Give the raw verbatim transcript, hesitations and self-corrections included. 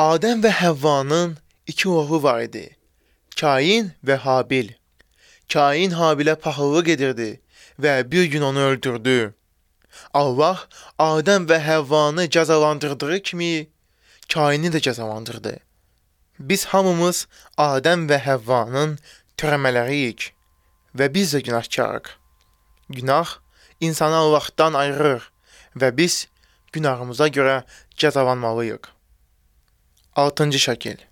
Adəm və Həvvanın iki oğlu var idi. Kain və Habil. Kain Habilə paxıllıq edirdi və bir gün onu öldürdü. Allah Adəm və Həvvanı cəzalandırdığı kimi Kaini də cəzalandırdı. Biz hamımız Adəm və Həvvanın törəmələriyik və biz də günahkarıq. Günah insanı Allahdan ayırır və biz günahımıza görə cəzalanmalıyıq. Altıncı şəkil.